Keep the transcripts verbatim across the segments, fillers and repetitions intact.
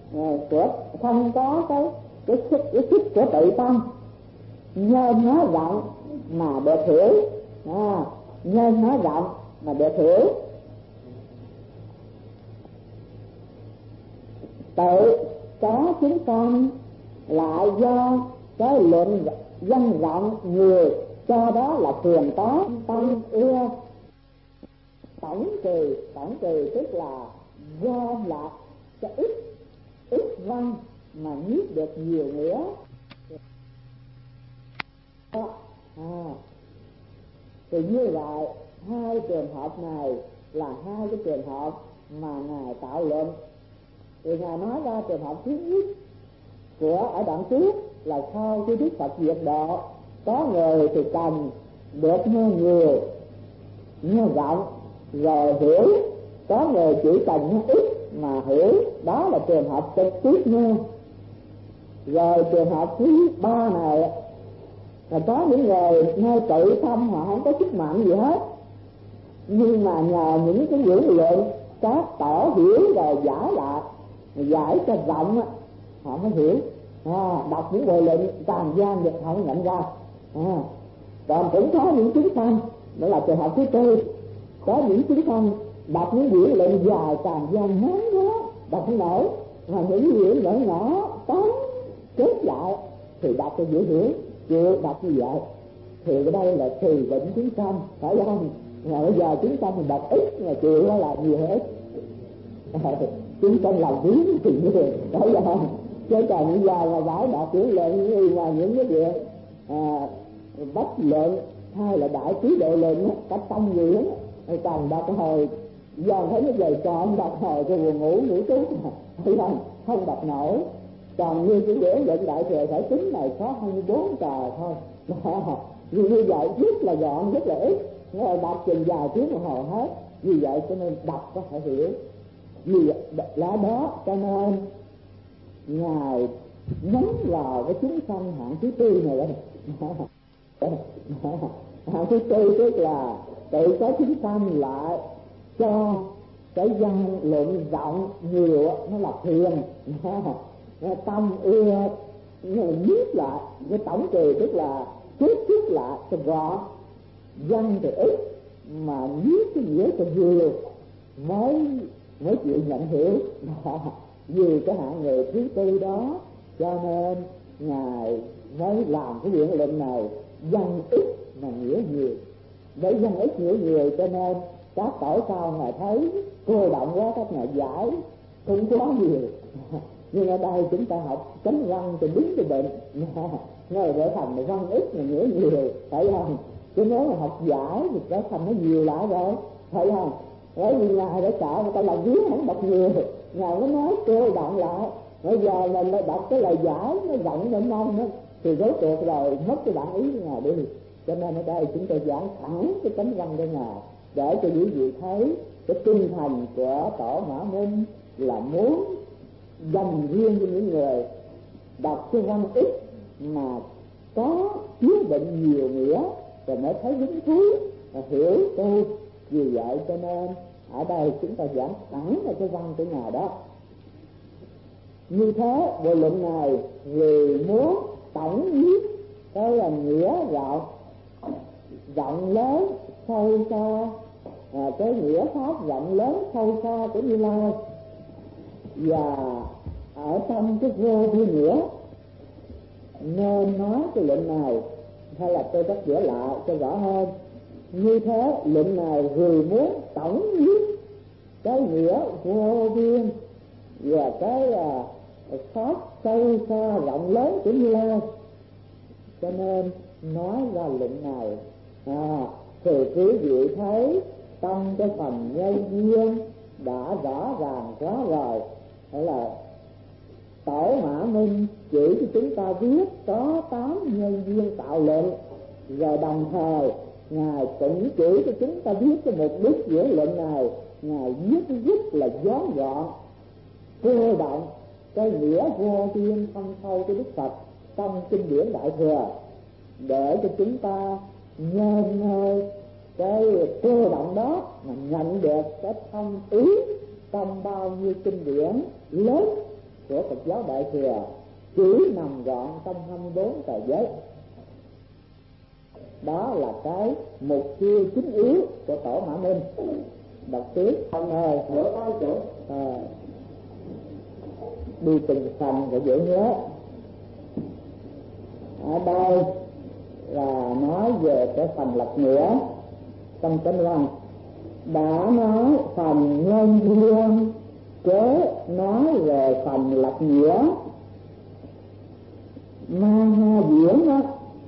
của không có cái cái sức cái sức của tự tâm, nhân nó rộng mà được hiểu, à, nhân nó rộng mà được hiểu. Tự có chúng con lại do cái luận dân rộng nhiều, cho đó là thường có tâm ưa tổng trì. Tổng trì tức là gom lại cái ít ít văn mà viết được nhiều nghĩa. À, thì như vậy hai trường hợp này là hai cái trường hợp mà ngài tạo luận. Thì ngài nói ra trường hợp thứ nhất của ở đoạn trước là sau khi Đức Phật diệt độ, có người thì cần được nghe nhiều, nghe rộng rồi hiểu, có người chỉ cần nghe ít mà hiểu, đó là trường hợp trực tiếp nghe. Rồi trường hợp thứ ba này là có những người nghe tự tâm họ không có sức mạnh gì hết, nhưng mà nhờ những cái ngữ luận các tổ hiểu rồi giải lại, giải cho rộng họ mới hiểu. À, đọc những lời luận tràn gian được họ mới nhận ra. À, còn cũng có những chúng sanh, đó là trường hợp thứ tư, có những chúng sanh đọc những ngữ luận dài tràn gian ngắn đó đọc không nổi, mà những ngữ luận nhỏ tóm kết lại thì đọc cho dễ hiểu, chưa đọc như vậy thì cái đây là trì bệnh chúng sanh, phải không? Mà bây giờ chúng sanh thì đọc ít mà chịu nó là nhiều hết. Chúng sanh làm biến thì nhiều, phải không? Chứ còn bây giờ là bảo đọc chữ luận như là những cái việc à, bách luận hay là đại trí độ luận cách tâm gì hết, còn đọc hồi giờ thấy cái lời tròn đọc hồi cho buồn ngủ ngủ trú, phải không? Không đọc nổi. Còn như cái dễ luận đại thừa thể tính này có hai mươi bốn tờ thôi. Vì như vậy rất là gọn, rất là ít, nó đọc chừng vài tiếng đồng hồ hết. Vì vậy cho nên đọc có thể hiểu. Vì là đó cho nên ngài nhấn vào cái chúng sanh hạng thứ tư này đấy. Hạng thứ tư tức là tự có chúng sanh lại cho cái văn luận rộng nhiều, nó là thiền. Tâm ưa viết lại cái tổng trì tức là kết thúc lại cho gọn, văn thì ít mà viết cái nghĩa cho nhiều mới mới chịu nhận hiểu. Vì cái hạng người thứ tư đó cho nên ngài mới làm cái luận luận này văn ít mà nghĩa nhiều. Để văn ít nghĩa nhiều cho nên các tổ sau ngài thấy cô động quá, các ngài giải cũng quá nhiều. Nhưng ở đây chúng ta học chánh văn thì đúng cái bệnh ngài để thành một văn ít mà nghĩa nhiều, phải không? Chứ nếu mà học giải thì trở thành nó nhiều lại rồi, phải không? Bởi vì ngài đã sợ người ta làm viết không đọc nhiều, ngài mới nói cô động lại. Bây giờ mình đọc cái lời giải nó rộng nó mong đó thì rốt cuộc rồi mất cái bản ý của ngài đi. Cho nên ở đây chúng tôi giảng thẳng cái chánh văn của ngài để cho quý vị thấy cái tinh thần của tổ Mã Minh là muốn dành riêng cho những người đọc cái văn ít mà có chứa đựng nhiều nghĩa rồi mới thấy hứng thú và hiểu tu. Vì vậy cho nên ở đây chúng ta giảng thẳng là cái văn của ngài đó. Như thế bộ luận này vì muốn tổng viết cái là nghĩa rộng rộng lớn sâu xa, à, cái nghĩa pháp rộng lớn sâu xa của Như Lai, và ở trong cái vô vi nghĩa nên nói cái luận này, hay là tôi cắt nghĩa lại cho rõ hơn. Như thế luận này vì muốn tổng viết cái nghĩa vô biên và cái à, pháp sâu xa rộng lớn của Như Lai, cho nên nói ra luận này. À, thì quý vị thấy trong cái phần nhân duyên đã rõ ràng quá rồi. Đó là Tổ Mã Minh chỉ cho chúng ta biết có tám nhân duyên tạo luận, rồi đồng thời ngài cũng chỉ cho chúng ta biết cái mục đích của luận này. Ngài viết rất là gión gọn, cơ động cái nghĩa vô biên không sâu của Đức Phật trong kinh điển Đại Thừa, để cho chúng ta nhờ nơi cái cơ động đó mà nhận được cái thông ý trong bao nhiêu kinh điển lớn của Phật giáo Đại Thừa chỉ nằm gọn trong hai mươi bốn tờ giới. Đó là cái mục tiêu chính yếu của Tổ Mã Minh. Đọc tiếp ông ơi, hiểu ai chỗ à, đi từng phần để dễ nhớ. Ở đây là nói về cái phần lập nghĩa trong chánh văn. Đã nói phần nhân duyên, kế nói về phần lập nghĩa. Ma ha diễn đó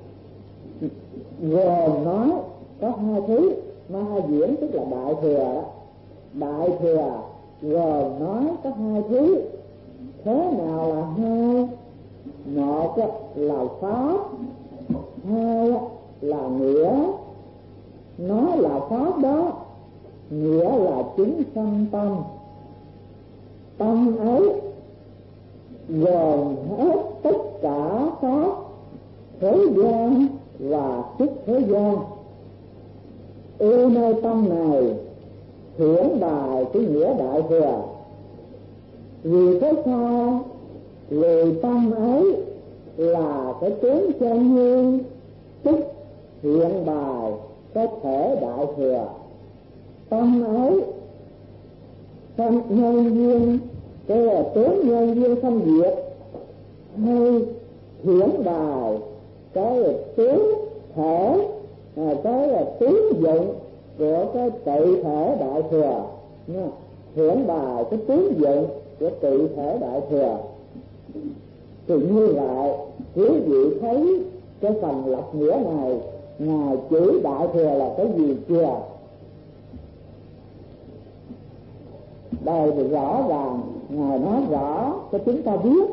gồm nói có hai thứ. Ma ha diễn tức là đại thừa đó. Đại thừa gồm nói có hai thứ. Thế nào là hai? Một là pháp, hai là nghĩa. Nói là pháp đó, nghĩa là chính sanh tâm. Tâm ấy gồm hết tất cả pháp thế gian và xuất thế gian. Ưu nơi tâm này hiển bài cái nghĩa đại thừa. Vì thế sao? Vì tâm ấy là cái tướng chân như, tức hiện bài cái thể đại thừa. Tâm ấy tâm nhân duyên, cái là tướng nhân duyên không diệt, hay hiển bài cái tướng thể, cái là tướng dụng của cái tự thể đại thừa. Hiển bài cái tướng dụng của tự thể đại thừa. Thì như vậy quý vị thấy cái phần lập nghĩa này Ngài chỉ đại thừa là cái gì chưa? Đây thì rõ ràng Ngài nói rõ cho chúng ta biết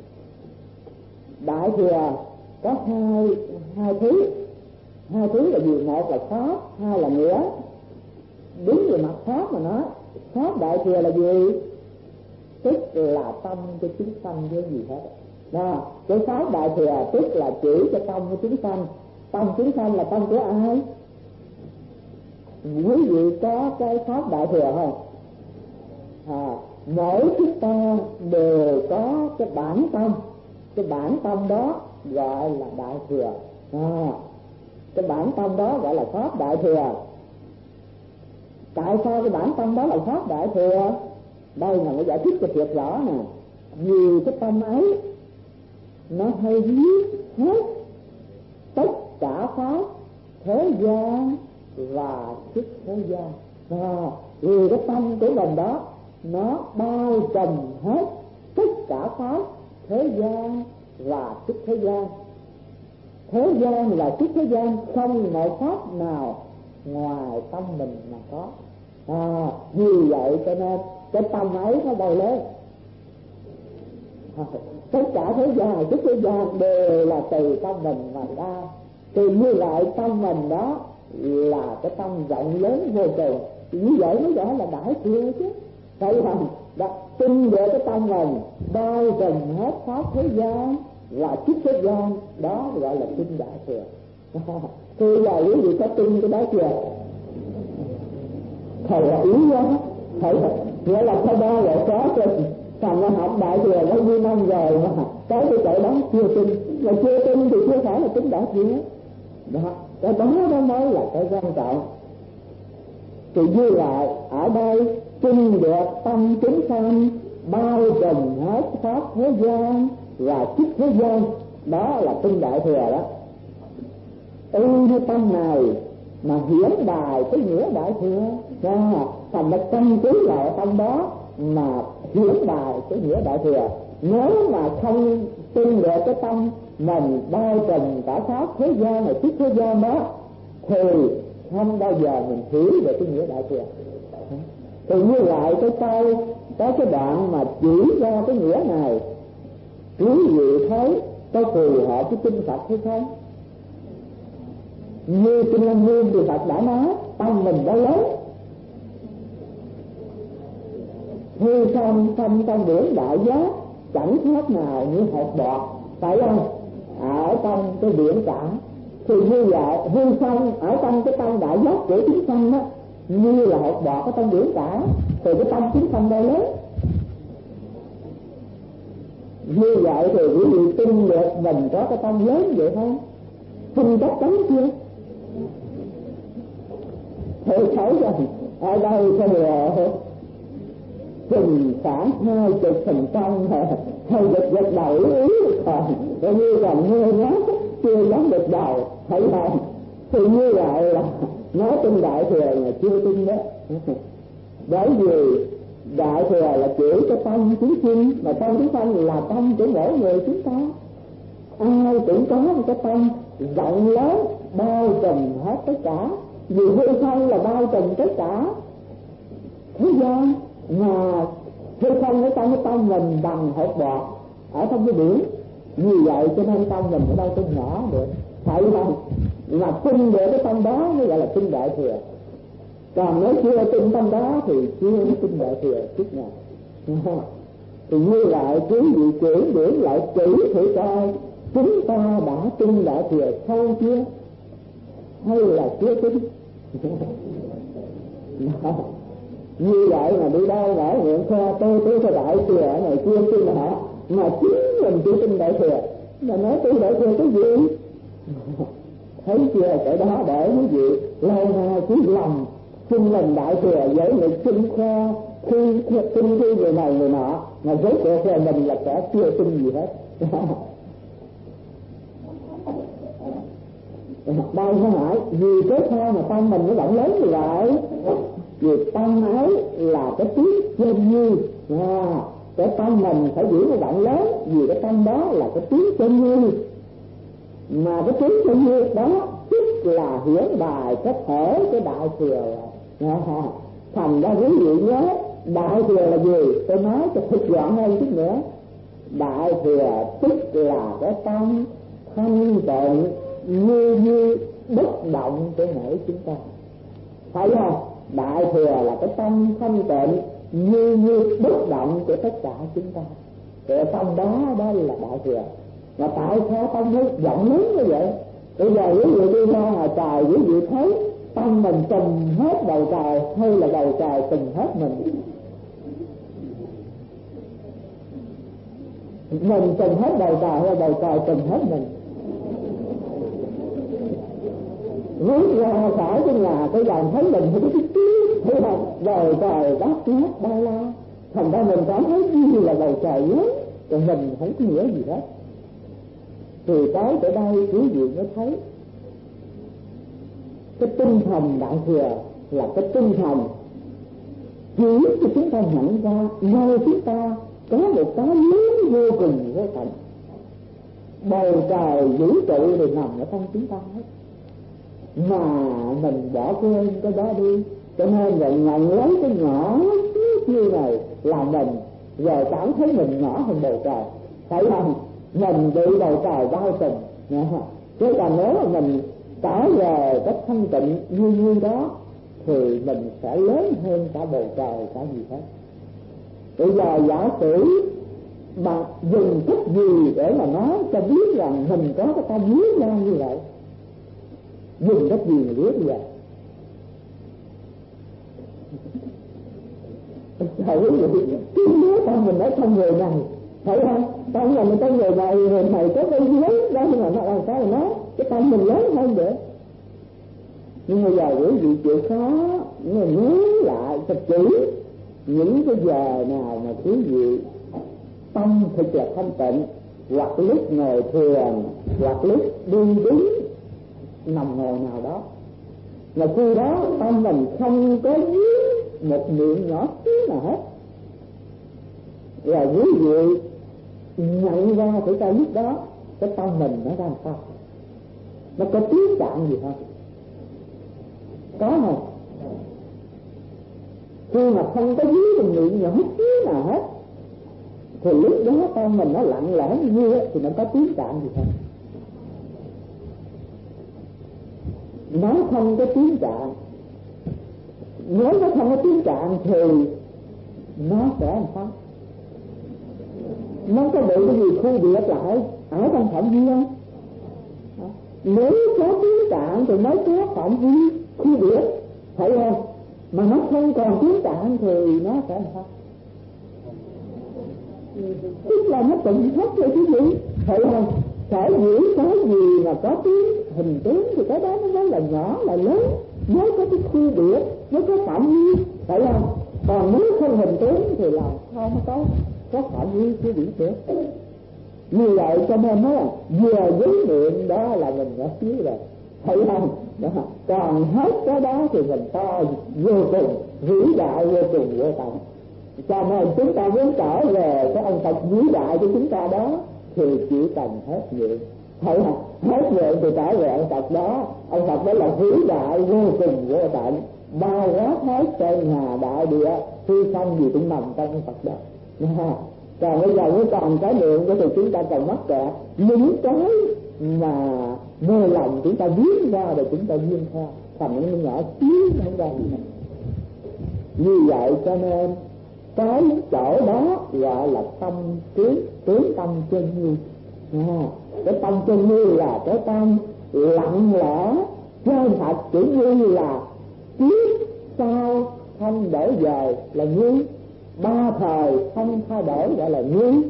đại thừa có hai hai thứ. Hai thứ là gì? Một là pháp, hai là nghĩa. Đứng về mặt pháp mà nói, pháp đại thừa là gì? Tức là tâm cho chúng sanh với gì hết. Đó, cái pháp đại thừa tức là chỉ cho tâm của chúng sanh. Tâm chúng sanh là tâm của ai? Quý vị có cái pháp đại thừa không? À, mỗi chúng ta đều có cái bản tâm. Cái bản tâm đó gọi là đại thừa. À, cái bản tâm đó gọi là pháp đại thừa. Tại sao cái bản tâm đó là pháp đại thừa? Đây là nó giải thích cho thiệt rõ nè. Vì cái tâm ấy nó hay biết hết tất cả pháp thế gian và xuất thế gian. À, vì cái tâm của mình đó nó bao trùm hết tất cả pháp thế gian và xuất thế gian. Thế gian và xuất thế gian không một pháp nào ngoài tâm mình mà có. À, vì vậy cho nên cái tâm ấy nó bay lớn. À, tất cả thế gian và xuất thế gian đều là từ tâm mình mà ra. Thì như vậy tâm mình đó là cái tâm rộng lớn vô cùng. Như vậy mới gọi là đại thừa chứ. Thấy không? Đã tin về cái tâm mình bao trùm hết pháp thế gian và xuất thế gian, đó gọi là tin đại thừa. Thì giờ quý vị có tin cái đó chưa? Thầy là ý quá. Thầy nghĩa là thầy ba lại có rồi. Thành ra học đại thừa bao nhiêu năm rồi mà tới cái chỗ đó chưa tin. Mà chưa tin thì chưa phải là tin đại thừa. Đó, cái đó đó mới là cái quan trọng. Thì như lại ở đây tin được tâm chúng sanh bao trùm hết pháp thế gian và xuất thế gian, đó là tin đại thừa đó. Ưu như tâm này mà hiển bài cái nghĩa đại thừa, đó, thành là căn cứ lại tâm đó mà hiển bài cái nghĩa đại thừa. Nếu mà không tin được cái tâm mình bao trùm cả pháp thế gian này xuất thế gian đó thì không bao giờ mình hiểu về cái nghĩa đại thừa. Thì như vậy cái câu có cái đoạn mà chỉ ra cái nghĩa này, quý vị thấy có phù hợp với kinh Phật hay không? Như Kinh Lăng Nghiêm thì Phật đã nói tâm mình đã lớn, hư không tâm trong biển đại giác chẳng khác nào như hột bọt, phải không? Ở trong cái biển cả. Thì như vậy hư không ở trong cái tâm đại giác của chúng sanh đó như là hột bọt ở trong biển cả. Thì cái tâm chúng sanh đây lớn. Như vậy thì quý vị tin được mình có cái tâm lớn vậy không? Tin chắc chắn chưa? Thôi xấu rằng ở đây thì trình khoảng hai chục phần trăm hay giật giật đầu ý còn coi như còn nghe nhá chưa dám được đầu, thấy không? Thì như vậy là nói tin đại thừa là chưa tin đó. Bởi vì đại thừa là chỉ cái tâm chúng sinh, mà tâm chúng sanh là tâm của mỗi người chúng ta. Ai cũng có một cái tâm rộng lớn bao trùm hết tất cả, vì hư không là bao trùm tất cả thế gian, mà hư không ở trong cái tâm mình bằng hột bọt ở trong cái biển. Như vậy cho nên tâm mình ở đâu có nhỏ được, phải không? Mà tin được cái tâm đó mới gọi là tin đại thừa. Còn nếu chưa tin tâm đó thì chưa có tin đại thừa chút nào. Thì như vậy quý vị chuyển điểm lại kỹ thử coi chúng ta đã tin đại thừa sâu chưa, hay là chưa tin? Như vậy mà đi đâu mở miệng khoe tôi tôi có đại thừa ở này chưa tin họ, mà chính mình chưa tin đại thừa, mà nói tôi đại thừa cái gì? Thấy chưa? Cái đó để quý vị lâu nay cứ lòng xin mình đại thừa với người xin khoe khi tin khi người này người nọ, mà với cuộc đời mình là sẽ chưa tin gì hết. Đây phải hỏi vì cái sao mà tâm mình nó rộng lớn như vậy? Vì tâm ấy là cái tiếng chân như, à, cái tâm mình phải giữ nó rộng lớn, vì cái tâm đó là cái tiếng chân như, mà cái tiếng chân như đó tức là hiển bài cái thể cái đại thừa. À, thành ra quý vị nhớ đại thừa là gì? Tôi nói cho thực gọn hơn chút nữa. Đại thừa tức là cái tâm thanh tịnh như như bất động của mỗi chúng ta, phải không? Đại thừa là cái tâm thanh tịnh như như bất động của tất cả chúng ta. Cái tâm đó đó là đại thừa. Mà tại sao tâm nó rộng lớn như vậy? Bây giờ quý vị đi ra ngoài trời, quý vị thấy tâm mình trùm hết đầu trời hay là đầu trời trùm hết mình? Mình trùm hết đầu trời hay là đầu trời trùm hết mình? Rút ra khỏi cái nhà cái dòng thấy mình không có chút tí, thấy không? Đầu trời bát ngát bao la, thành ra mình cảm thấy như là đầu trời lớn, còn mình không có nghĩa gì hết. Thì tới tới đây quý vị mới thấy cái tinh thần đại thừa là cái tinh thần chỉ cho chúng ta nhận ra nơi chúng ta có một cái lớn vô cùng vô tận, bầu trời vũ trụ đều nằm ở trong chúng ta hết, mà mình bỏ quên cái đó đi, cho nên rồi nhận lấy cái nhỏ như này là mình, rồi cảm thấy mình nhỏ hơn bầu trời, phải không? Mình bị bầu trời bao trùm, chứ còn nếu mà mình trở về cái thanh tịnh như như đó thì mình sẽ lớn hơn cả bầu trời cả gì hết. Bây giờ giả sử mà dùng cách gì để mà nói cho biết rằng mình có cái tâm biết ra như vậy? Dùng cách gì mà biết vậy? Thầy quý vị, cứ nhớ tâm mình ở trong người này, thấy không? Tâm là mình trong người này, người này có cái lớn đó, nhưng mà nó làm sao mà nói cái tâm mình lớn hơn được. Nhưng mà giờ quý vị chịu khó nhưng mà nhớ lại thật kỹ những cái giờ nào mà quý vị tâm thật là thanh tịnh, hoặc lúc ngồi thiền, hoặc lúc đi đứng nằm ngồi nào đó, mà khi đó tâm mình không có dướng một miệng nhỏ xíu nào hết, rồi quý vị nhận ra thử coi lúc đó cái tâm mình nó ra sao, nó có tiếng trạng gì không? Có không? Khi mà không có dưới một miệng nhỏ xíu nào hết thì lúc đó tâm mình nó lặng lẽ như vậy thì nó có tiếng trạng gì không? Nó không có tiếng trạng. Nếu nó không có tiếng trạng thì nó sẽ làm sao? Nó có bị cái gì khu biệt lại ở trong phạm vi không? Nếu có tiếng trạng thì mới có phạm vi khu biệt, phải không? Mà nó không còn tiếng trạng thì nó sẽ làm sao? tức là nó tịnh thất rồi chứ gì, thấy không? Sở dĩ cái gì mà có tiếng hình tướng thì cái đó nó mới là nhỏ là lớn, mới có cái khu biệt, mới có phạm vi, phải không? Còn nếu không hình tướng thì làm sao nó có có phạm vi khu biệt được. Như vậy cho nên nó vừa giới niệm đó là mình đã xíu rồi, thấy không? Đó. Còn hết cái đó thì mình to vô cùng, vĩ đại vô cùng vô tận. Cho nên chúng ta muốn trở về cái ông Phật vĩ đại của chúng ta đó thì chỉ cần hết nguyện, thấy không? Hết nguyện thì trở về ông Phật đó. Ông Phật đó là vĩ đại vô cùng vô tận, bao quát hết trên hà đại địa, phi không gì cũng nằm trong ông Phật đó. Còn bây giờ nếu còn cái niệm đó thì chúng ta còn mắc kẹt những cái mà mê lòng chúng ta biến ra rồi chúng ta duyên theo thành những nhỏ xíu không ra gì hết. Như vậy cho nên cái chỗ đó gọi là tâm tướng, tướng tâm chân như. À, cái tâm chân như là cái tâm lặng lẽ chân thật, chỉ như là kiếp sau không đổi dời là như, ba thời không thay đổi gọi là như,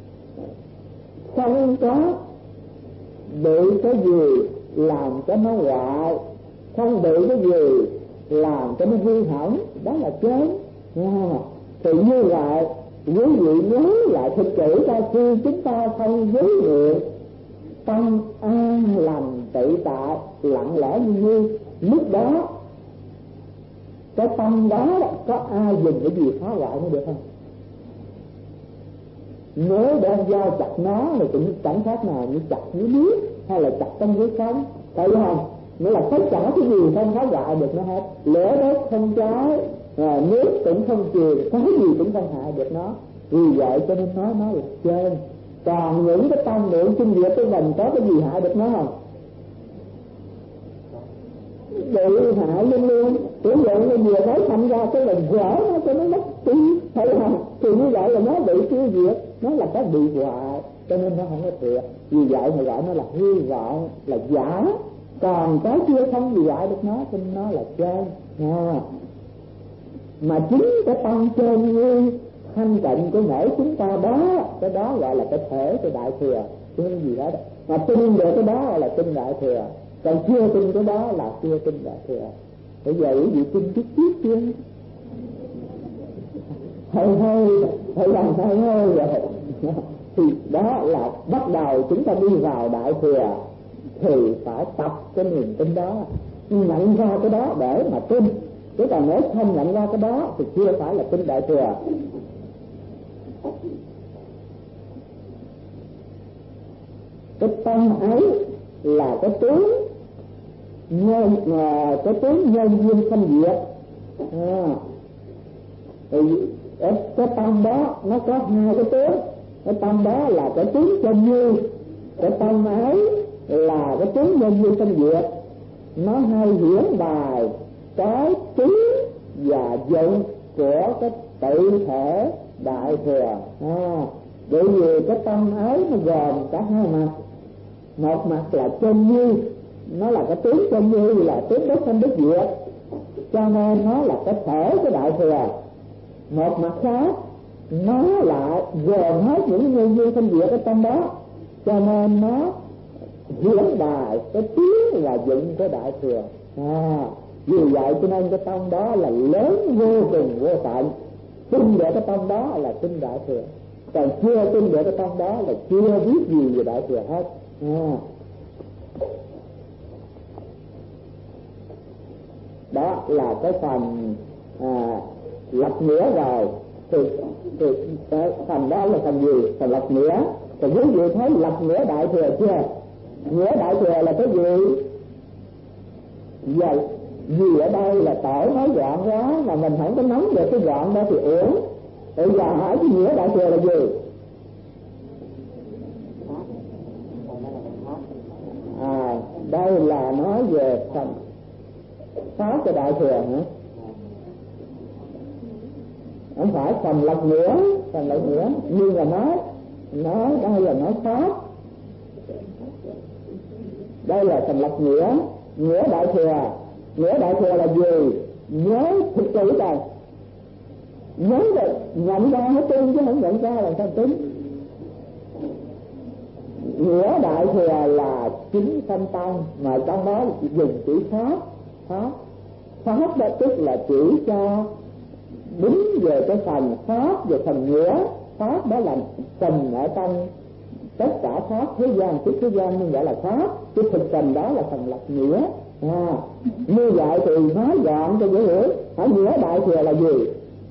không có bị cái gì làm cho nó hoại, không bị cái gì làm cho nó hư hỏng, đó là chớn. À, thì như vậy quý vị nhớ lại thực sự ra khi chúng ta không giới niệm, tâm an lành tự tại lặng lẽ như như, lúc đó cái tâm đó có ai dùng cái gì phá hoại nó được không? Nếu đem dao chặt nó thì cũng chẳng khác nào như chặt dưới nước hay là chặt trong dưới sống, phải không? Nghĩa là tất cả cái gì không phá hoại được nó hết, lửa đốt không cháy, à, nước cũng không chìm, cái gì cũng không hại được nó. Vì vậy cho nên nói nó là trên. Còn những cái tâm niệm kinh diệt của mình có cái gì hại được nó không? Bị hại luôn luôn. Ví dụ như vừa mới thành ra cái mình gỡ nó cho nó mất tí, thấy không? Thì như vậy là nó bị tiêu diệt, nó là cái bị hoại, cho nên nó không có thiệt. Vì vậy mà gọi nó là hư vọng, là giả. Còn cái kia không bị hoại được nó, cho nên nó là trên. À, mà chính cái tâm trên như thanh tịnh của mỗi chúng ta đó, cái đó gọi là cái thể của đại thừa, chứ không gì đó. Mà tin được cái đó là tin đại thừa, còn chưa tin cái đó là chưa tin đại thừa. Bây giờ quý vị tin chút chút chưa? Hơi hơi, hơi làm hơi hơi rồi. Thì đó là bắt đầu chúng ta đi vào đại thừa thì phải tập cái niềm tin đó, nhận ra cái đó để mà tin. Chứ còn nếu không nhận ra cái đó thì chưa phải là tin đại thừa. Cái tâm ấy là cái tướng nhân, cái tướng nhân duyên sanh diệt. À, thì cái tâm đó nó có hai cái tướng. Cái tâm đó là cái tướng chân như, cái tâm ấy là cái tướng nhân duyên sanh diệt. Nó hay diễn bài cái trí và dụng của cái tự thể đại thừa. À, bởi vì cái tâm ấy nó gồm cả hai mặt. Một mặt là chân như, nó là cái tướng chân như, là tướng bất sanh bất diệt, cho nên nó là cái thể của đại thừa. Một mặt khác nó lại gồm hết những nguyên duyên sanh diệt ở trong đó, cho nên nó diễn bài cái tiếng và dụng của đại thừa. À, vì vậy cho nên cái tông đó là lớn vô cùng vô tận. Tin được cái tông đó là tin đại thừa, còn chưa tin được cái tông đó là chưa biết gì về đại thừa hết. À, đó là cái phần à, lập nghĩa rồi. Thì, thì cái phần đó là phần gì? Phần lập nghĩa. Thì quý vị thấy lập nghĩa đại thừa chưa? Nghĩa đại thừa là cái gì? Vậy vì ở đây là tổ nói gọn quá mà mình không có nắm được cái gọn đó thì uổng. Bây giờ hỏi cái nghĩa đại thừa là gì? À, đây là nói về phần sáu cái đại thừa hả? Không phải phần lập nghĩa, phần lập nghĩa nhưng mà nói nói đây là nói pháp. Đây là phần lập nghĩa, nghĩa đại thừa. Nghĩa đại thừa là gì? Nhớ thực sự đây, nhớ được, nhận ra hết trơn chứ không nhận ra là sao tính. Nghĩa đại thừa là chính sanh tông, mà trong đó dùng chữ pháp. Pháp pháp đó tức là chỉ cho đúng về cái phần pháp, về phần nghĩa. Pháp đó là tình ở trong tất cả pháp thế gian, tức thế gian nhưng gọi là pháp, cái thực tình đó là phần lập nghĩa. À, như vậy thì nói gọn cho dễ hiểu. Hỏi nghĩa đại thừa là gì?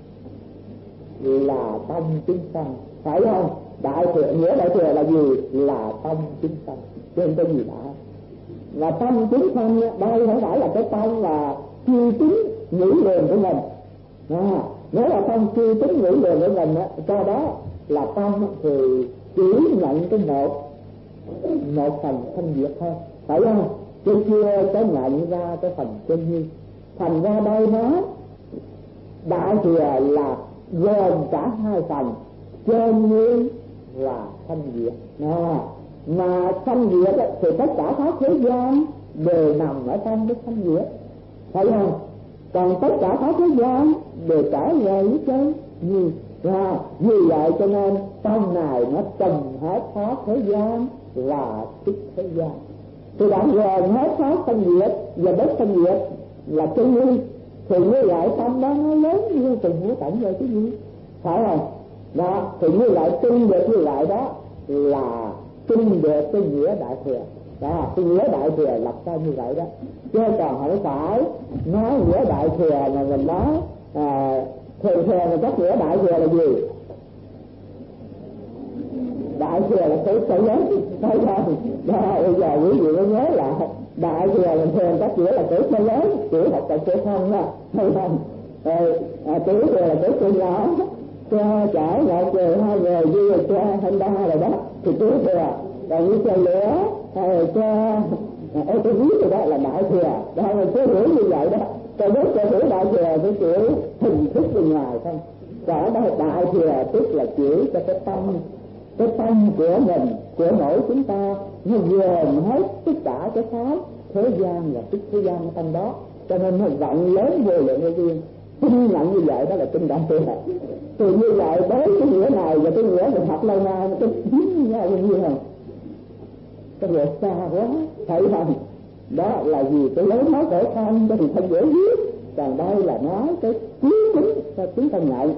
Là tâm chính sanh, phải không? Đại thừa, nghĩa đại thừa là gì? Là tâm chính sanh, chứ không có gì đã. Và tâm chính sanh đây không phải là cái tâm là chi tính nghĩ liền của mình. À, nếu là tâm chi tính nghĩ liền của mình á, cho đó là tâm thì chỉ nhận cái một một phần thanh diệt thôi, phải không? Chứ chưa có nhận ra cái phần chân như. Thành ra đây nó đại thừa là gồm cả hai phần, chân như là thanh diệt. À, mà thanh diệt thì tất cả pháp thế gian đều nằm ở trong cái thanh diệt, phải không? Còn tất cả pháp thế gian đều trở về với chân như. À, vì vậy cho nên tâm này nó trùm hết pháp thế gian là thức thế gian. Thì đã gồm hết pháp thanh diệt và bất thanh diệt là chân như, thì như vậy tâm đó nó lớn như từng ngũ tận rồi cái gì, phải không? Đó, thì như vậy tin được như vậy đó là tin được cái nghĩa đại thừa. Đó, cái nghĩa đại thừa lập ra như vậy đó, chứ còn không phải nói nghĩa đại thừa mà mình nói à, thường thường là các nghĩa đại thừa là gì? Đại thừa là cái cái lớn, phải không? Đó, bây giờ quý vị mới nhớ là đại thừa là thường các nghĩa là cái cái lớn, kiểu học tại phổ thông đó, phải không? Rồi à, tiểu thừa là cái cái nhỏ, cho chở lại trời hai người đi cho thanh đa rồi đó thì tiểu thừa. Còn như cho lửa hay cho ô tô viết rồi đó là đại thừa. Đó là cái hiểu như vậy đó. Còn nếu cho hiểu đại thừa cái kiểu hình thức bên ngoài không. Còn đó đại thừa tức là chỉ cho cái tâm, cái tâm của mình, của mỗi chúng ta, nó gồm hết tất cả cái pháp thế gian và tức thế gian ở trong đó, cho nên nó rộng lớn vô lượng vô biên. Tin nhận như vậy đó là tin đại thừa. Thì như vậy đối cái nghĩa này và cái nghĩa mình học lâu nay nó có dính nhau như không? Cái nghĩa xa quá, phải không? Đó là vì cái lớn nói khổ thân cho thì không dễ viết, còn đây là nói cái chí chính cho chúng ta nhận.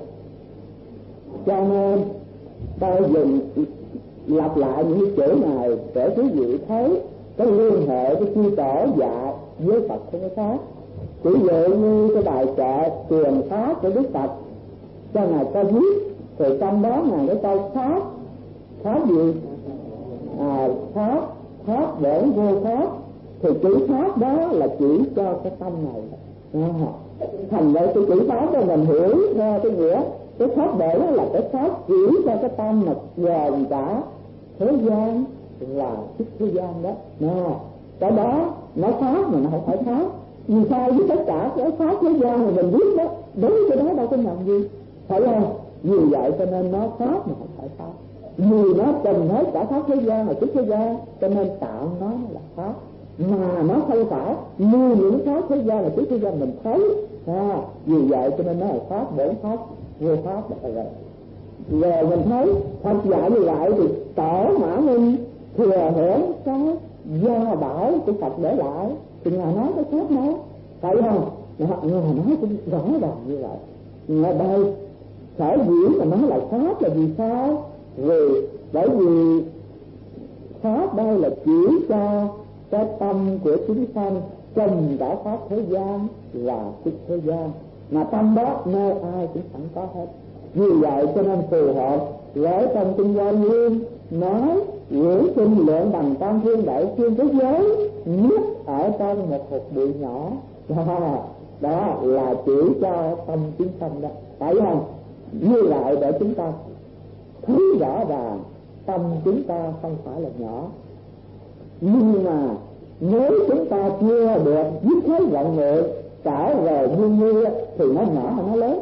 Cho nên tôi dùng lặp lại những cái chữ này để quý vị thấy cái liên hệ cái chi tổ dạy với Phật không có khác. Ví dụ như cái bài kệ truyền pháp của Đức Phật cho ngài có viết, thì trong đó ngài cái câu pháp pháp gì? À, pháp pháp bổn vô pháp, thì chữ pháp đó là chỉ cho cái tâm này. À, thành vậy cái chữ pháp đó mình hiểu theo cái nghĩa cái pháp bổn đó là cái pháp chỉ cho cái tâm mà gồm cả thế gian là thức thế gian đó. À, cái đó nó pháp mà nó không phải pháp. Vì sao với tất cả cái pháp thế gian mà mình biết đó, đối với cái đó đâu có nhận gì, phải không? Vì vậy cho nên nó pháp mà không phải pháp. Vì nó trùm hết cả pháp thế gian và thức thế gian, cho nên tạo nó là pháp. Mà nó không phải như những pháp thế gian và thức thế gian mình thấy. À, vì vậy cho nên nó là pháp bổn pháp vô pháp là vậy. Rồi mình thấy Phật dạy như vậy thì tổ Mã Minh thừa hưởng cái gia bảo của Phật để lại, thì ngài nói cái pháp đó, phải không? Ngài nói cũng rõ ràng như vậy. Ngài đây sở dĩ mà nói là pháp là vì sao? Vì bởi vì pháp đây là chỉ cho cái tâm của chúng sanh trong cả pháp thế gian và thức thế gian, mà tâm đó nơi ai cũng sẵn có hết. Vì vậy cho nên phù hợp với trong kinh Hoa Nghiêm nói dưỡng sinh lượng bằng tam thiên đại thiên thế giới nhất ở trong một hột bụi nhỏ. Đó, đó là chỉ cho tâm chúng sanh đó, phải không? Như vậy để chúng ta thấy rõ ràng tâm chúng ta không phải là nhỏ. Nhưng mà nếu chúng ta chưa được dứt hết vọng nguyện trở về như như thì nó nhỏ mà nó lớn,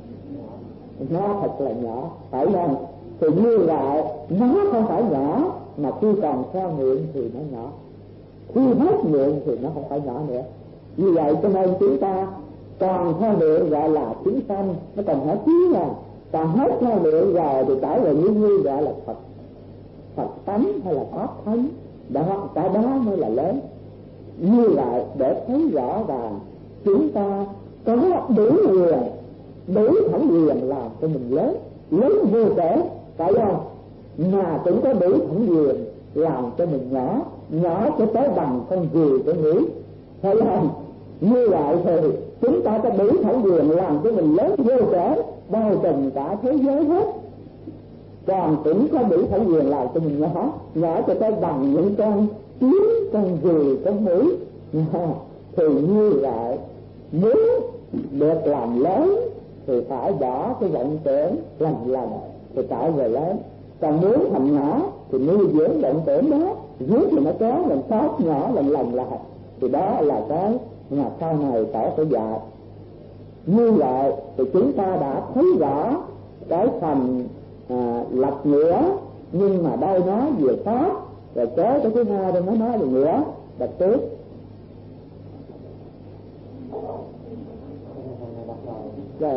nó thật là nhỏ, phải không? Thì như vậy nó không phải nhỏ, mà khi còn theo nguyện thì nó nhỏ, khi hết nguyện thì nó không phải nhỏ nữa. Vì vậy cho nên chúng ta còn theo nguyện gọi là chúng sanh, nó còn nhỏ xíu à. Còn hết hai miệng rồi thì trở về như như gọi là Phật, Phật tánh hay là Pháp thánh, đó cái đó mới là lớn. Như vậy để thấy rõ ràng chúng ta có đủ quyền, đủ thẩm quyền làm cho mình lớn, lớn vô kể, phải không? Mà cũng có đủ thẩm quyền làm cho mình nhỏ, nhỏ cho tới bằng con ruồi của Mỹ, phải không? Như vậy thì chúng ta có đủ thẩm quyền làm cho mình lớn vô kể, bao trùm cả thế giới hết. Còn cũng có đủ thẩm quyền làm cho mình nhỏ, nhỏ cho tới bằng những con kiến, con ruồi, con mũi. Thì như vậy muốn được làm lớn thì phải bỏ cái vọng tưởng lần lần thì trở về lớn. Còn muốn thành nhỏ thì nuôi dưỡng vọng tưởng đó, dưới thì nó có lần sót nhỏ lần lần lại, thì đó là cái mà sau này tổ phải dạy. Như vậy thì chúng ta đã thấy rõ cái phần à, lập nghĩa, nhưng mà đây nó vừa pháp, rồi kế cái thứ hai đây nó nói về nghĩa đặc tiếp. Rồi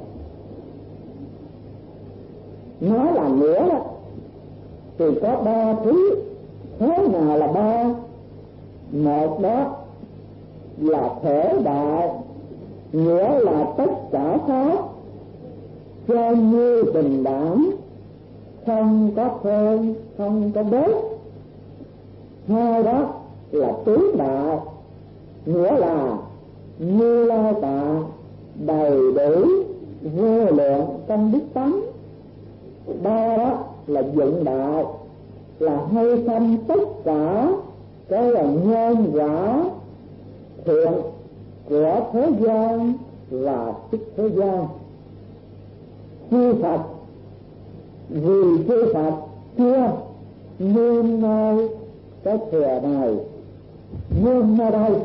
nói là nghĩa đó thì có ba thứ. Thế nào là ba? Một đó là thể đại, nghĩa là tất cả pháp cho như bình đẳng, không có thêm, không có bớt. Hai đó là tứ đại, nghĩa là Như Lai Tạng đầy đủ vô lượng trong đức tánh. Ba đó là dụng đại, là hay thâm tất cả cái là nhân quả thiện của thế gian và xuất thế gian. Chư Phật vì chư Phật chưa nương nơi cái thừa này, nương nơi đây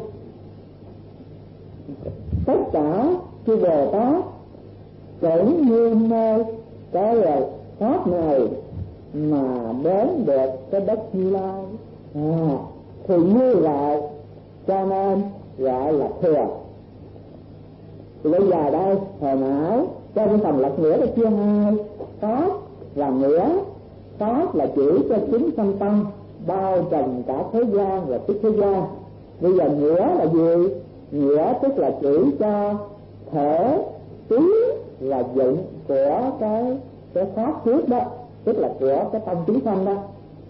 tất cả chư Bồ Tát cũng nương nơi cái là pháp này mà đến được cái đất Như Lai. À, thì như vậy cho nên gọi là thừa. Thì bây giờ đây hồi nãy trong cái phần lập nghĩa là chia hai, pháp và nghĩa. Pháp là chỉ cho chính sanh tâm, bao trùm cả thế gian và xuất thế gian. Bây giờ nghĩa là gì? Nghĩa tức là chỉ cho thể, tứ và dụng của cái cái pháp trước đó, tức là của cái tâm chúng sanh đó.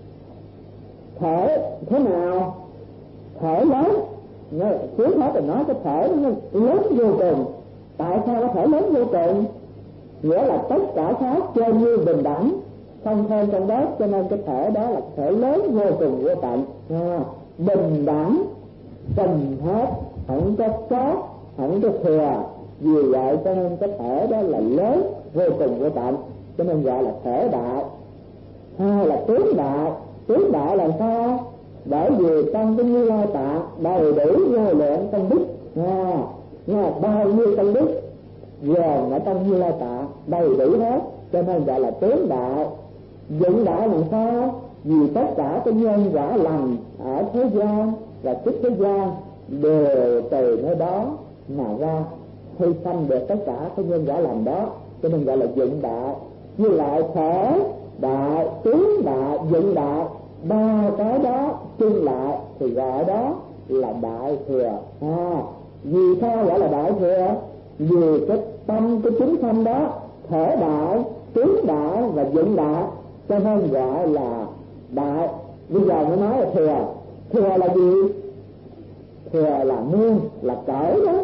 Thể thế nào? Thể lớn, trước hết là nói cái thể nó lớn vô cùng. Tại sao có thể lớn vô cùng? Nghĩa là tất cả pháp chơi như bình đẳng, không thêm trong đó, cho nên cái thể đó là thể lớn vô cùng vô tận. À, bình đẳng, tình hết, không có sót, không có thừa. Vì vậy cho nên cái thể đó là lớn vô cùng vô tận, cho nên gọi là thể đại. Hai là tướng đại. Tướng đại là sao? Bởi vì trong cái Như Lai Tạng đầy đủ vô lượng công đức, à, à, bao nhiêu công đức gồm ở trong Như Lai Tạng đầy đủ hết, cho nên gọi là tướng đại. Dụng đại là sao? Vì tất cả cái nhân quả lành ở thế gian và xuất thế gian đều từ nơi đó mà ra, khi sanh được tất cả cái nhân quả lành đó, cho nên gọi là dụng đại. Như lại thể đại, tướng đại, dụng đại, ba cái đó chung lại thì gọi đó là đại thừa. À, vì sao gọi là đại thừa? Vì cái tâm cái chúng sanh đó thể đại, tướng đại và dụng đại, cho nên gọi là đại. Bây giờ mới nói là thừa. Thừa là gì? Thừa là nương, là cởi đó,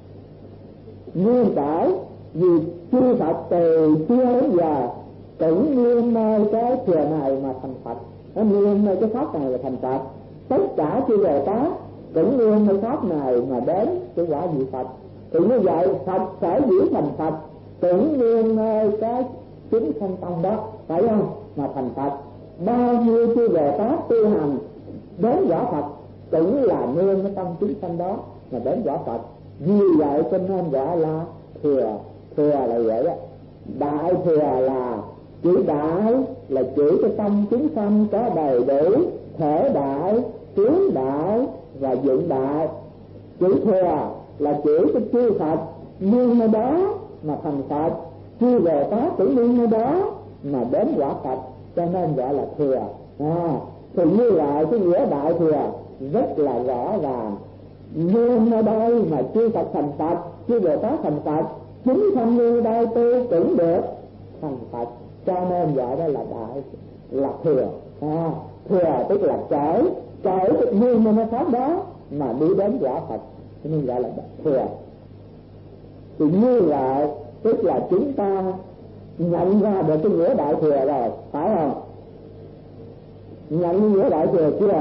nương cởi. Vì chư Phật từ xưa đến giờ cũng nương nơi cái thừa này mà thành Phật, nó nương nơi cái pháp này là thành Phật. Tất cả chư Bồ Tát cũng nương nơi pháp này mà đến cái quả vị Phật. Thì như vậy Phật sở dĩ thành Phật cũng nương nơi cái chính sanh tâm đó, phải không? Mà thành Phật. Bao nhiêu chư Bồ Tát tu hành đến quả Phật cũng là nương cái tâm chính sanh đó mà đến quả Phật. Vì vậy cho nên gọi là thừa. Thừa là vậy đó. Đại thừa là chữ đại là chữ cái tâm chúng sanh có đầy đủ thể đại, tướng đại và dụng đại. Chữ thừa là chữ cái chư Phật nương nơi đó mà thành Phật. chưa Bồ Tát cũng đi nơi đó mà đến quả Phật, cho nên gọi là thừa. À, thì như vậy cái nghĩa đại thừa rất là rõ ràng. Nhưng ở đây mà chư Phật thành Phật, chư Bồ Tát thành Phật, chính thân như đây tôi cũng được thành Phật, cho nên gọi đó là đại, là thừa. À, thừa tức là trải trải cái nguyên nhân pháp đó mà đi đến quả Phật, cho nên gọi là thừa. Thì như vậy tức là chúng ta nhận ra được cái nghĩa đại thừa rồi, phải không? Nhận nghĩa đại thừa chưa?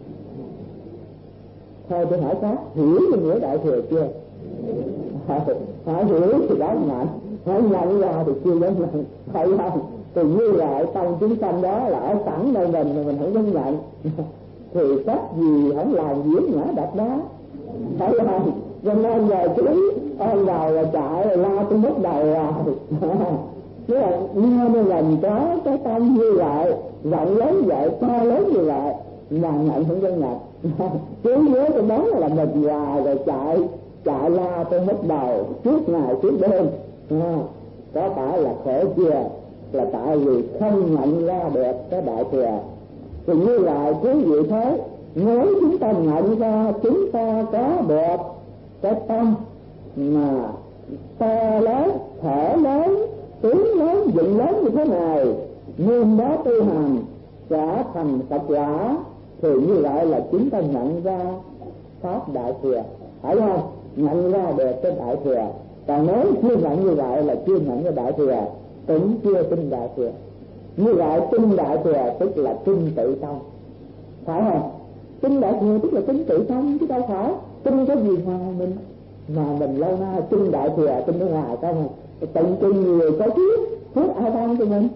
Thôi tôi hỏi các, hiểu cái nghĩa đại thừa chưa? Phải hiểu thì đó nhận, phải nhận ra thì chưa dám nhận, phải không? Thì như vậy trong chúng sanh đó là ở sẵn nơi mình mà mình không dám nhận thì cách gì không làm diễn ngã đập đó, phải không? Cho nên giờ chú ôm đầu rồi chạy rồi la tôi mất đầu rồi. Chứ là nghe nên mình có cái tâm như vậy, rộng lớn vậy, to lớn như vậy mà nhận không dám nhận. Chứ nhớ cái đó là mình hoài rồi chạy chạy la tôi mất đầu suốt ngày suốt đêm. À, có phải là khổ chưa? Là tại vì không nhận ra được cái đại thừa. Thì như vậy quý vị thấy, nếu chúng ta nhận ra chúng ta có được cái tâm mà to lớn, thể lớn, tướng lớn, dựng lớn như thế này, nhưng đó tu hành sẽ thành Phật quả, thì như vậy là chúng ta nhận ra pháp đại thừa, phải không? Nhận ra được cái đại thừa. Còn nếu chưa nhận như vậy là chưa nhận cái đại thừa, cũng chưa tin đại thừa. Như vậy tin đại thừa tức là tin tự tông, phải không? Tin đại thừa tức là tin tự tông, chứ đâu phải tin cái gì ngoài mình. Mà mình lâu nay tin đại thừa, tin ở ngoài không? Tận tin nhiều có trước, trước ai ban cho mình?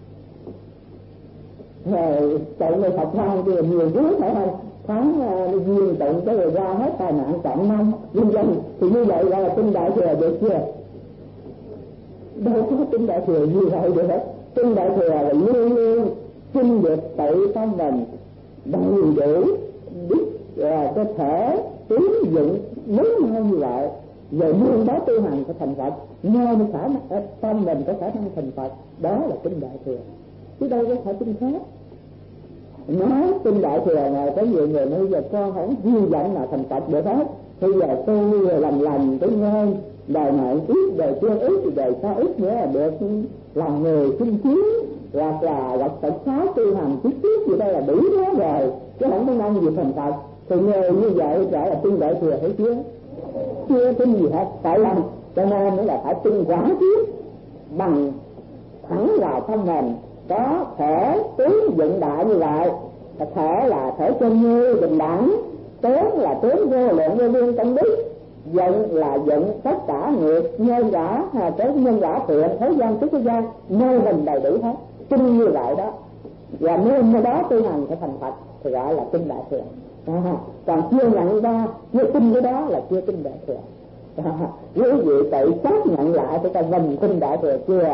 Rồi tận người Phật ban cho mình nhiều trước, phải không? Tháng duyên uh, tận cái rồi ra hết tai nạn trọng năm nhân dân, thì như vậy là tin đại thừa được chưa? Đâu có tin đại thừa như vậy được hết. Tin đại thừa là luôn luôn tin được tự tâm mình đầy đủ biết là có thể tiến dụng lớn hơn như vậy, rồi luôn đó tu hành phải thành Phật, nhờ mình khả năng tâm mình có khả năng thành Phật, đó là tin đại thừa, chứ đâu có phải tin khác. Nói tin đại thừa này có nhiều người nói giờ con không duyên dẫn nào thành Phật được hết, bây giờ tu làm lành cái ngon, đời này ít, đời kia ít, thì đời sau ít nữa là được làm người sinh chiến, hoặc là hoặc Phật pháp tu hành chút chút gì đây là đủ đó rồi, chứ không có mong gì thành Phật. Thì người như vậy phải là tin đại thừa hay chưa? Chưa tin gì hết, phải không? Cho nên nữa là phải tin quả trước, bằng thẳng vào tâm mình có thể tướng dựng đại như vậy, thể là thể chân như bình đẳng, tướng là tướng vô lượng vô biên công đức, giận là giận tất cả nghiệp nhân quả, cái nhân quả thiện thế gian tức thế gian nơi mình đầy đủ hết, tin như vậy đó, và nên nơi đó tu hành phải thành Phật thì gọi là tin đại thừa. À, còn chưa nhận ra, chưa tin cái đó là chưa tin đại thừa. À, quý vị tự xác nhận lại cho ta mình tin đại thừa chưa?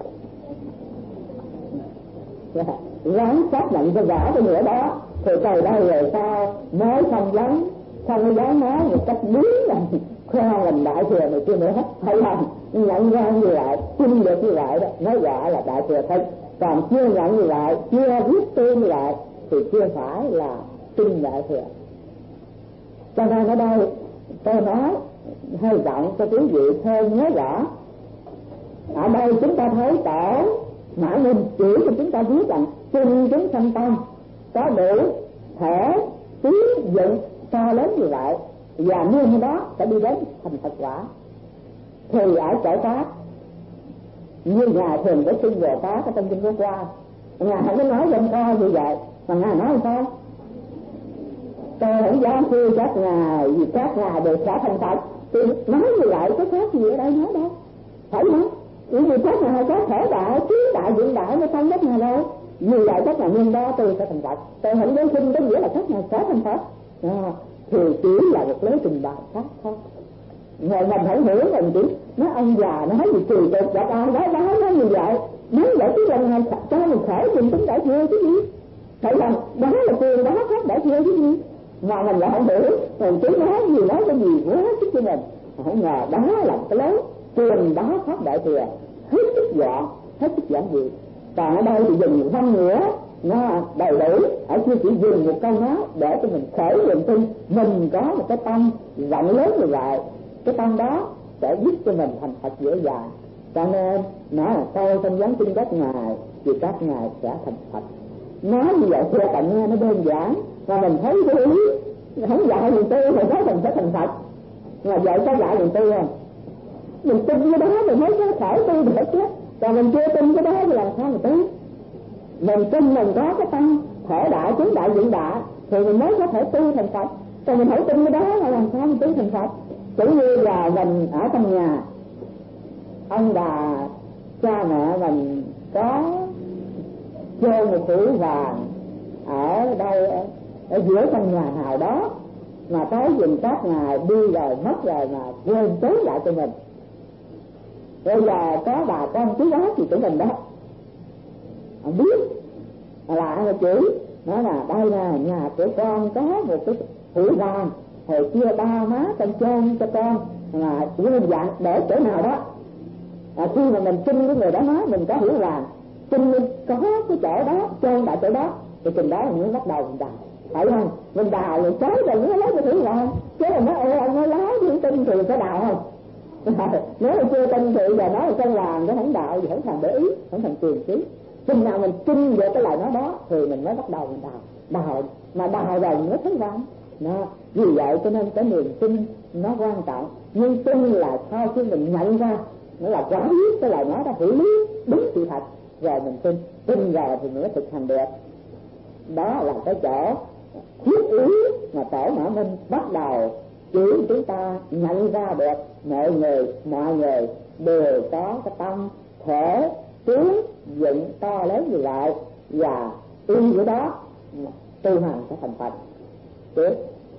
Ráng xác nhận cho rõ cái nữa đó, thì từ đây rồi sao nói không dám không dám nói một cách đúng là khoa làm đại thừa này chưa nữa hết, hay không? Nhận ra như vậy, tin được như vậy đó, nói rõ là đại thừa thật. Còn chưa nhận như vậy, chưa biết tin như vậy thì chưa phải là tin đại thừa. Cho nên ở đây tôi nói hơi rộng cho quý vị thêm nhớ rõ. Ở đây chúng ta thấy tổ Mã Linh chỉ cho chúng ta biết rằng tin chúng sanh tâm có đủ thể tiến dựng to lớn như vậy, và nương đó sẽ đi đến thành Phật quả. Thì ở chỗ Pháp như Ngài thường có xưng Bồ Tát ở trong kinh Pháp Hoa, Ngài không có nói trong co như vậy, mà Ngài nói sao? Tôi không dám khuyên các Ngài vì các Ngài đều sẽ thành Phật. Thì nói như vậy có khác gì ở đây nói đâu, phải không? Vì các Ngài có thể đại, trí đại, diện đại với tâm đất Ngài đâu. Như vậy các Ngài nhân đó tôi sẽ thành Phật. Tôi không dám khuyên có nghĩa là các Ngài sẽ thành Phật. À, thì chỉ là một lối trình bày khác thôi. Người mình không hiểu, mình chỉ nói ông già nói gì kỳ cục gặp ai đó đó nói như vậy, nói vậy chứ lần này cho mình khởi mình tính đại thừa chứ gì, phải không? Đó là quyền đó khác đại thừa chứ gì, mà mình lại không hiểu, mình cứ nói gì nói cái gì quá chứ cho mình không ngờ đó là cái lớn quyền đó khác đại thừa. hết sức gọn, hết sức giản dị. Còn ở đây thì dùng văn nghĩa nó đầy đủ, ở kia chỉ dùng một câu nói để cho mình khởi niềm tin mình có một cái tâm rộng lớn như vậy, cái tâm đó sẽ giúp cho mình thành Phật dễ dàng. Cho nên nói là tôi không dám tin các ngài vì các ngài sẽ thành Phật. Nói như vậy cho bạn nghe nó đơn giản, mà mình thấy cái ý không dạy mình tu thì nói mình sẽ thành Phật, mà dạy có dạy mình tu không? Mình tin cái đó mình mới có thể tu được chứ, còn mình chưa tin cái đó thì làm sao mà tu? Mình tin mình có cái tâm thể đại chứng đại diện đại thì mình mới có thể tu thành Phật, còn mình không tin cái đó là làm sao mình tu thành Phật? Cũng như là mình ở trong nhà, ông bà cha mẹ mình có chơi một củ vàng ở đây ở giữa căn nhà nào đó, mà tới dùm các ngài đi rồi mất rồi mà quên tối lại cho mình. Bây giờ có bà con chú bác gì của mình đó không biết là người chỉ nói là đây là nhà của con có một cái hũ vàng, hồi kia ba má con chôn cho con mà quên dặn để chỗ nào đó. À, khi mà mình xin cái người đó nói mình có hũ vàng, xin có cái chỗ đó chôn tại chỗ đó, thì chừng đó mình mới bắt đầu mình đào, phải không? Mình đào rồi tới rồi mới lấy cái hũ vàng, chứ là nói ôi ông nói lái thì tin thì phải đào không? Nếu mà chưa tin thì giờ nói là con vàng nó không đạo gì, không thèm để ý, không thèm tiền chứ. Chừng nào mình tin về cái lời nói đó thì mình mới bắt đầu mình đào, đào mà đào rồi mình mới thấy vàng. Nó vì vậy cho nên cái niềm tin nó quan trọng, nhưng tin là sau khi mình nhận ra nó là quả biết cái lời nói đó hữu lý đúng sự thật rồi mình tin, tin rồi thì mình mới thực hành được. Đó là cái chỗ thiết ý mà Tổ Mã Minh bắt đầu chỉ chúng ta nhận ra được mọi người mọi người đều có cái tâm thể tướng dựng to lớn như vậy, và tin của đó tu hành sẽ thành Phật. Tiếp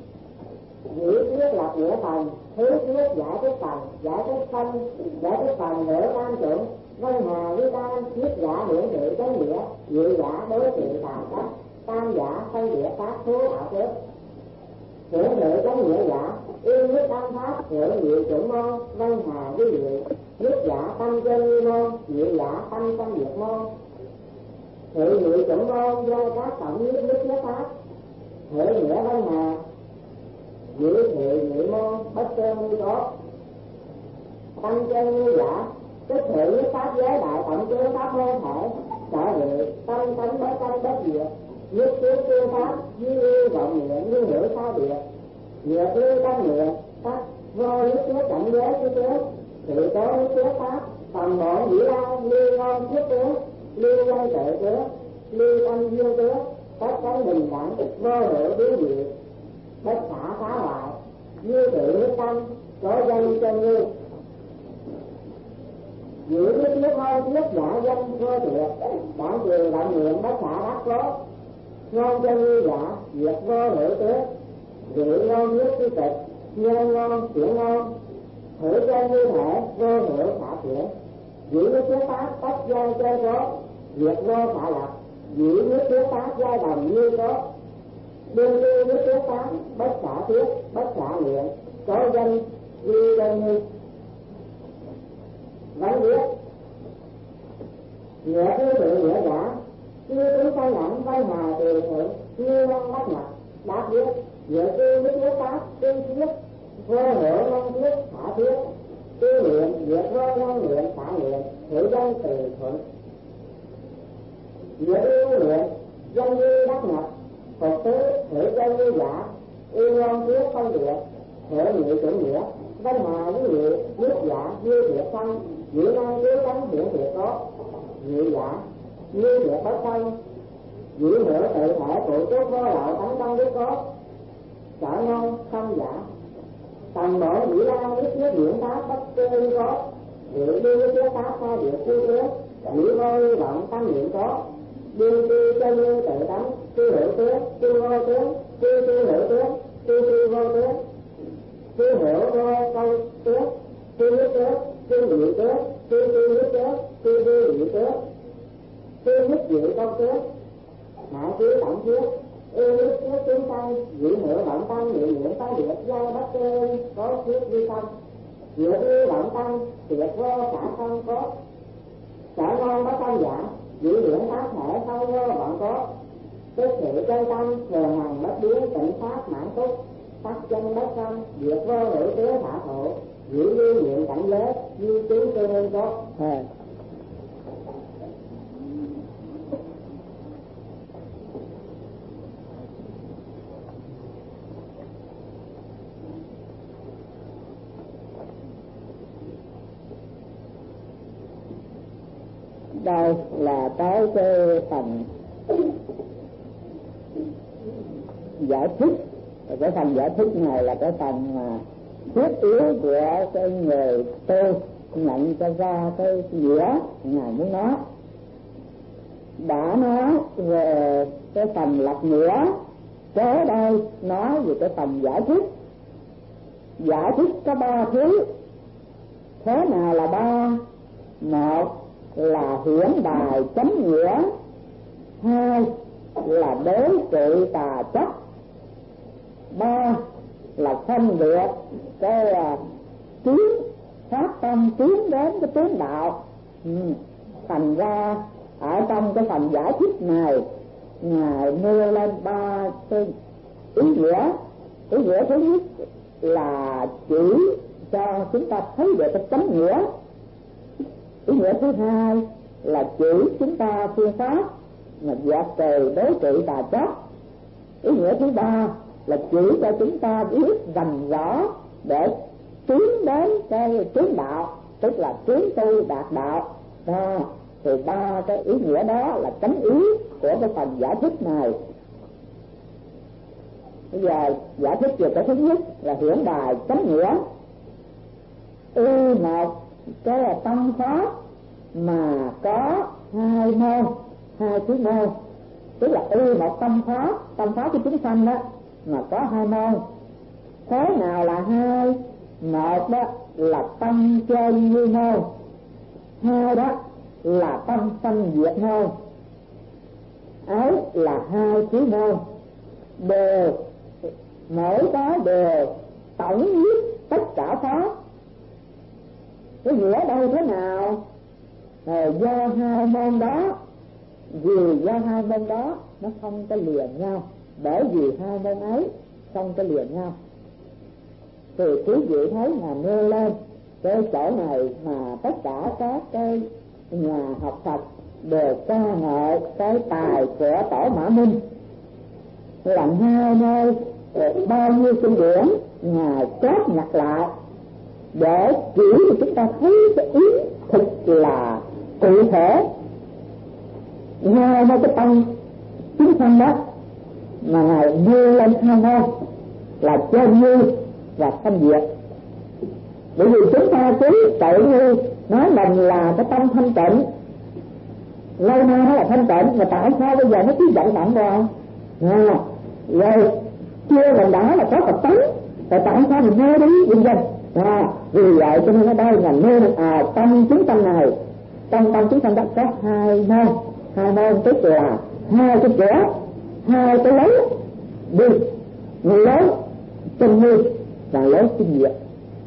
Dĩ thuyết lập nghĩa phần, thứ thuyết giải thích phần, giải thích phân, giải thích phần ngữ tam chuẩn, văn hà vi tam, thuyết giả hiển thị chánh nghĩa, dị giả đối trị tà cách, tam giả phân địa pháp thú ảo trước. Hiển thị chánh nghĩa giả, yên nhất tam pháp, hiểu dị chuẩn môn, văn hà vi dị, thuyết giả tâm chân như môn, dị giả tâm tâm diệt môn. Thị dị chuẩn môn do các tổng nhất nhất nhất pháp, thể nghĩa văn hà, dĩ thị nhị môn bất chân như tốt. Tâm chân như giả, tức thị với pháp giới đại tổng chứa pháp môn thể, sở dị tâm tánh bất tâm bất diệt, nhất thiết tiêu pháp duy yêu vọng niệm như hiểu sao biệt, diệt lưu tâm niệm pháp vô nhất thiết cảnh giới như trước, thị tố nhất thiết pháp tầm bộ dĩ lai ly ngôn nhất trước, ly quay tự trước, ly tâm duyên trước, tất cánh bình đẳng vô độ biến diệt, bất khả phá hoại, như tự nhất tâm có danh chân như. Dĩ nhất thiết ngôn nhất giả danh vô tuyệt, bản truyền vọng niệm bất khả đắc cố, ngôn chân như giả diệt vô hữu trước, dị ngôn nhất chi tịch, nhân ngôn chuyển ngôn, hữu chân như thể vô hữu khả chuyển, dĩ nhất thiết pháp bất giai chơi cố, diệt vô khả lập, dĩ nhất thiết pháp giai đồng như cố, đương lưu nhất thiết pháp bất khả thiết bất khả luyện, có danh duy chân như. Vẫn viết nghĩa thứ tự nghĩa giả, như chúng sanh ảnh văn hà từ thượng như năng bắt nhập, đáp viết nghĩa tư nhất thiết pháp tương thiết vô hữu năng thiết khả thiết, tư luyện diệt vô năng luyện khả luyện, hữu danh từ thuận. Nghĩa tư luyện danh như đắc nhập, Phật tứ hữu danh như giả, y ngôn thiết phân địa, hữu nhị chuẩn nghĩa, văn hà với nhị nhất giả như thiệt sanh, dĩ năng yếu tánh hiển thiệt tốt, nhị giả như thiệt bất sanh, dĩ hữu tự thể phụ chốt vô lậu tánh tâm biết tốt, sở ngôn không giả, tầm bộ dĩ la nhất nhất diễn pháp bất tư tốt, dĩ lưu thiết pháp tha diệt tư trước, dĩ vô vọng tâm niệm tốt, đương tư chân như tự tánh, tư hữu tướng, tư vô tướng, tư tư hữu tướng, tư tư vô tướng, tư hữu vô câu tướng, tư nhất tướng, tư dị tướng, tư tư nhất tướng, tư tư dị tướng, tư nhất dị câu tướng, hạ trí tổng thiết, yêu nhất thiết tướng sanh, dị hữu vọng tăng, dị nhiễm tăng điệp, giai bất kê, có thiết vi tâm, diệt ư vọng tăng, tuyệt vô khả sanh cốt, Sở ngôn có công giả, dữ điển pháp thể không vô bọn cốt. Tức thị chân tâm, thường hằng bất biến tịnh pháp mãn túc. Tắc chân bất không, diệt vô hữu tứ thả thụ. Dữ như niệm cảnh giới, như chú tư hương cốt. Đây là tới cái phần giải thích. Cái phần giải thích này là cái phần mà thiết yếu của cái người tu nhận cho ra cái nghĩa ngài muốn nói. Đã nói về cái phần lập nghĩa, kế đây nói về cái phần giải thích. Giải thích có ba thứ. Thế nào là ba? Một là hiển bài chánh nghĩa, hai là đối trị tà chấp, ba là phân biệt cái uh, tiến phát tâm tiến đến cái tiến đạo. Ừ. Thành ra ở trong cái phần giải thích này ngài nêu lên ba cái ý nghĩa. Ý nghĩa thứ nhất là chỉ cho chúng ta thấy được cái chánh nghĩa. Ý nghĩa thứ hai là chỉ chúng ta phương pháp mà dẹp trừ đối trị tà chấp. Ý nghĩa thứ ba là chỉ cho chúng ta biết rành rõ để tiến đến cái tiến đạo, tức là tiến tu đạt đạo. Đó, thì ba cái ý nghĩa đó là chánh ý của cái phần giải thích này. Bây giờ giải thích về cái thứ nhất là hiển bài chánh nghĩa. Y một cái là tâm pháp mà có hai môn, hai thứ môn, tức là y một tâm pháp, tâm pháp của chúng sanh đó mà có hai môn. Thế nào là hai? Một đó là tâm chân như môn, hai đó là tâm sanh diệt môn. Ấy là hai thứ môn, đều mỗi cái đều tổng nhiếp tất cả pháp. Cái nghĩa đây thế nào? Rồi do hai môn đó, vì do hai môn đó nó không có liền nhau, bởi vì hai môn ấy không có liền nhau. Thì quý vị thấy là nêu lên cái chỗ này mà tất cả các cái nhà học Phật đều ca ngợi cái tài của Tổ Mã Minh. Làm hai nơi bao nhiêu kinh điển ngài chép nhặt lại để chỉ cho chúng ta thấy cái ý thực là cụ thể. Ngay nơi cái tâm chúng sanh đó mà ngài nêu lên hai môn là chân như và sanh diệt. Bởi vì chúng ta cứ tự như nói mình là cái tâm thanh tịnh, lâu nay nó là thanh tịnh, mà tại sao bây giờ nó cứ giận động rồi? À, rồi chưa mình đã là có Phật tánh, rồi tại sao mình mê đi vân vân. À, vì vậy cho nên ở đây là nêu à tâm chúng sanh này, trong tâm chúng sanh đó có hai môn, hai môn tức là hai cái cửa, hai cái lối đi, lối chân như và lối sinh diệt.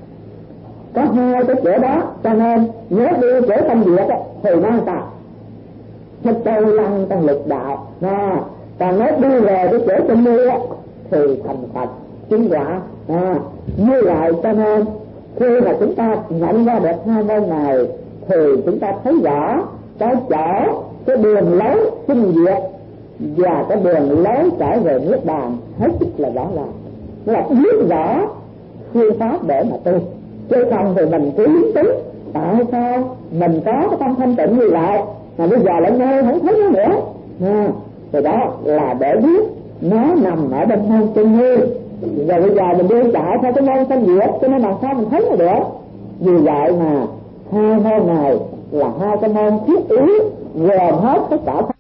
Có hai cái cửa đó, cho nên nếu đi cửa sinh diệt thì nó sao? Nó trâu lăn trong lục đạo. À, còn nếu đi về cái cửa chân như thì thành Phật chứng quả. À, như vậy cho nên khi mà chúng ta nhận ra được hai môn này thì chúng ta thấy rõ cái chỗ, cái đường lối sinh diệt và cái đường lối trở về niết bàn hết sức là rõ ràng, là biết rõ phương pháp để mà tu. Chứ không thì mình cứ lúng túng tại sao mình có cái tâm thanh tịnh như vậy mà bây giờ lại nghe không thấy nó nữa. À, thì đó là để biết nó nằm ở bên môn chân như. Rồi bây giờ mình đi chạy theo cái môn sanh diệt cho nên làm sao mình thấy nó được. Vì vậy mà hai môn này là hai cái môn thiết yếu gồm hết tất cả